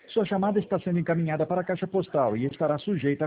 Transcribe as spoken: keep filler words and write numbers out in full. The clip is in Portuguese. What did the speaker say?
Sua chamada está sendo encaminhada para a caixa postal e estará sujeita